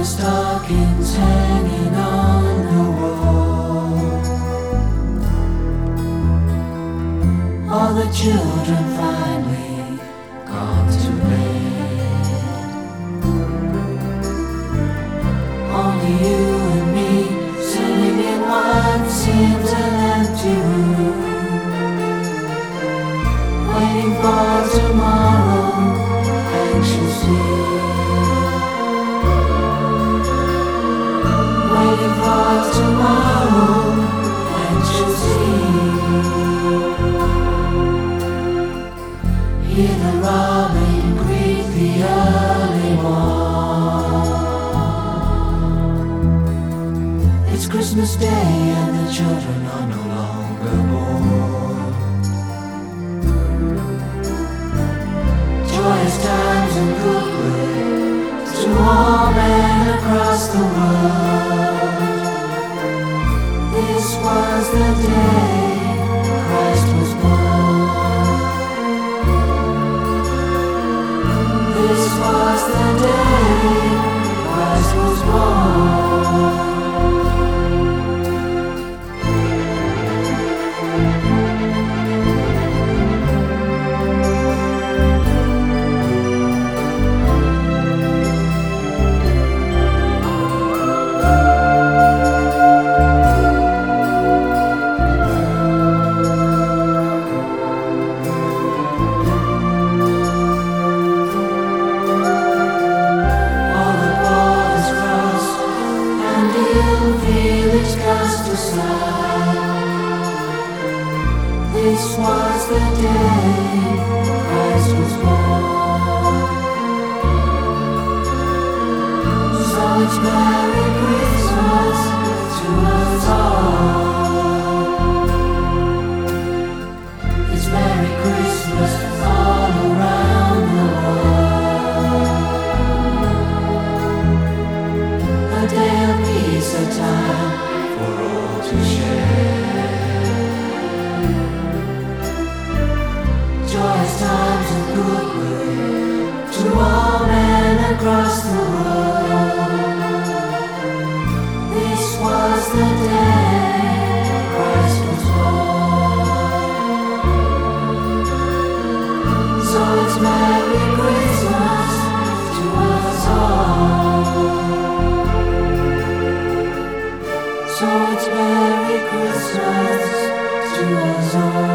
the stockings hanging on the wall. All the children finally gone to bed. Only you and me sitting in what seems an empty room, waiting for tomorrow anxiously. Waiting for tomorrow anxiously. Hear the robin greet the early morn. It's Christmas Day and the children are no longer born. Joyous times and goodwill to all men across the world. This was the day Christ was born. This was the day Christ was born. This was the day Christ was born. So it's Merry Christmas to us all. It's Merry Christmas all around the world. A day of peace, a time for all to share. Joyous times and goodwill to all men across the world. This was the day Christ was born. So it's Merry Christmas to us all. So it's Merry Christmas to us all.